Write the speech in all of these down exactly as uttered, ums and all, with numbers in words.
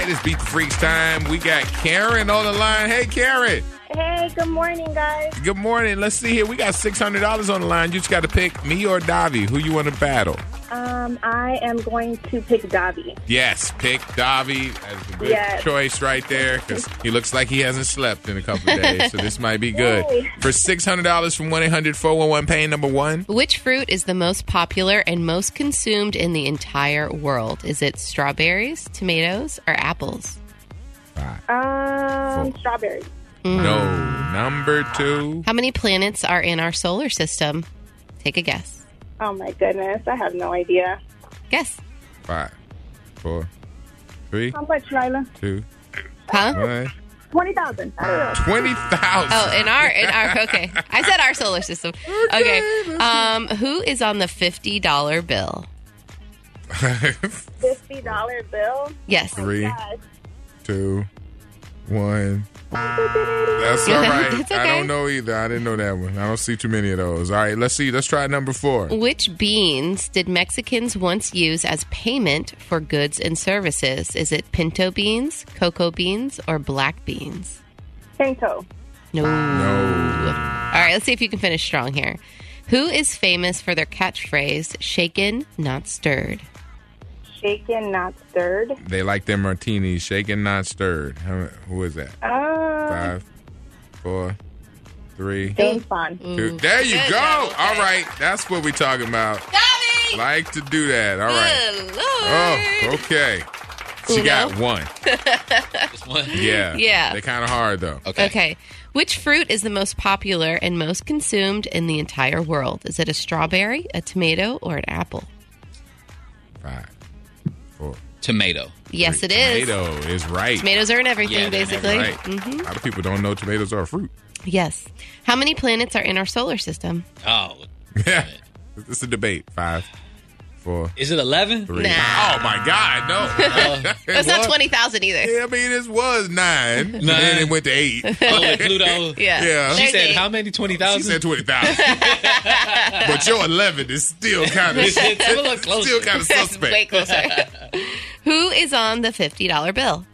right, it's Beat the Freaks time. We got Karen on the line. Hey, Karen. Hey, good morning, guys. Good morning. Let's see here. We got six hundred dollars on the line. You just got to pick me or Davi. Who you want to battle? Um, I am going to pick Davi. Yes, pick Davi. That's a good Yes. choice right there because he looks like he hasn't slept in a couple of days, so this might be good. Yay. For six hundred dollars from one eight hundred four one one pain number one. Which fruit is the most popular and most consumed in the entire world? Is it strawberries, tomatoes, or apples? Five. Um, Four. strawberry. No. Number two. How many planets are in our solar system? Take a guess. Oh, my goodness. I have no idea. Guess. Five. Four. Three. How much, Lila? Two. Huh? One. twenty thousand. Twenty thousand. Oh, in our in our okay. I said our solar system. Okay. Um, who is on the fifty dollar bill? fifty dollar bill? Yes. Three. Gosh. Two. One. That's all right. It's I okay. don't know either. I didn't know that one. I don't see too many of those. All right, let's see. Let's try number four. Which beans did Mexicans once use as payment for goods and services? Is it pinto beans, cocoa beans, or black beans? Pinto. No. No. All right, let's see if you can finish strong here. Who is famous for their catchphrase, shaken, not stirred? Shaken, not stirred. They like their martinis, shaken, not stirred. How, who is that? Uh, Five, four, three, James Bond. two. There you Good go. job, okay. All right, that's what we're talking about. Davi! Like to do that. All right. Good Lord. Oh, okay. She Uno? got one. Just one. Yeah. Yeah. They're kind of hard, though. Okay. Okay. Which fruit is the most popular and most consumed in the entire world? Is it a strawberry, a tomato, or an apple? Five, four. Tomato. Yes, it is. Tomato is right. Tomatoes are in everything, Yeah, they're in basically. Right. hmm A lot of people don't know tomatoes are a fruit. Yes. How many planets are in our solar system? Oh. Yeah. It's a debate. Five, four, Is it eleven? three. Nah. Oh, my God. No. It That's not was- twenty thousand either. Yeah, I mean, this was nine. And then it went to eight. Oh, with Pluto. Yeah. Yeah. She There's said eight. how many? twenty She thousand? said twenty thousand. But your eleven is still kind of It's a little closer. still kind of That's way suspect. closer. Who is on the fifty dollar bill?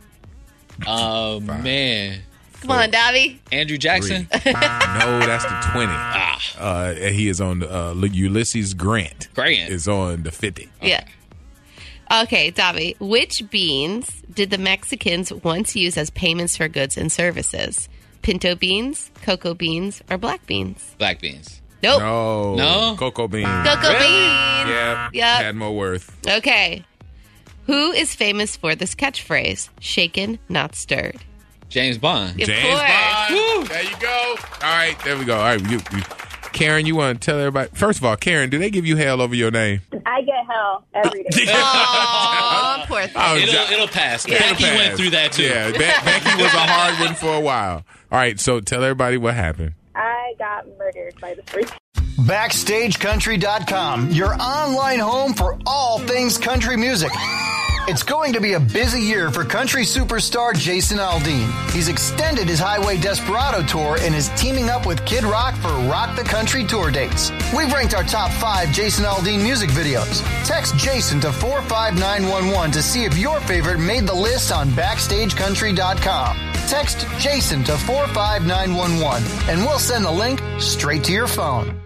Oh, man. Come on, Davi. Andrew Jackson? No, that's the twenty. Ah, Uh, and he is on uh, Ulysses Grant. Grant. Is on the fifty. Yeah. Okay, Davi. Which beans did the Mexicans once use as payments for goods and services? Pinto beans, cocoa beans, or black beans? black beans. Nope. No. No? Cocoa beans. Cocoa Really? beans. Yeah. Yep. Had more worth. Okay. Who is famous for this catchphrase? Shaken, not stirred. James Bond. Of James course. Bond. Woo. There you go. All right. There we go. All right. You, you, Karen, you want to tell everybody? First of all, Karen, do they give you hell over your name? I get hell every day. Oh, poor thing. Oh, It'll, Jo- it'll pass. It'll Becky pass. went through that, too. Yeah, Be- Becky was a hard one for a while. All right, so tell everybody what happened. I got murdered by the freak. Backstage Country dot com, your online home for all things country music. It's going to be a busy year for country superstar Jason Aldean. He's extended his Highway Desperado tour and is teaming up with Kid Rock for Rock the Country tour dates. We've ranked our top five Jason Aldean music videos. Text Jason to four five nine one one to see if your favorite made the list on Backstage Country dot com. Text Jason to four five nine one one and we'll send the link straight to your phone.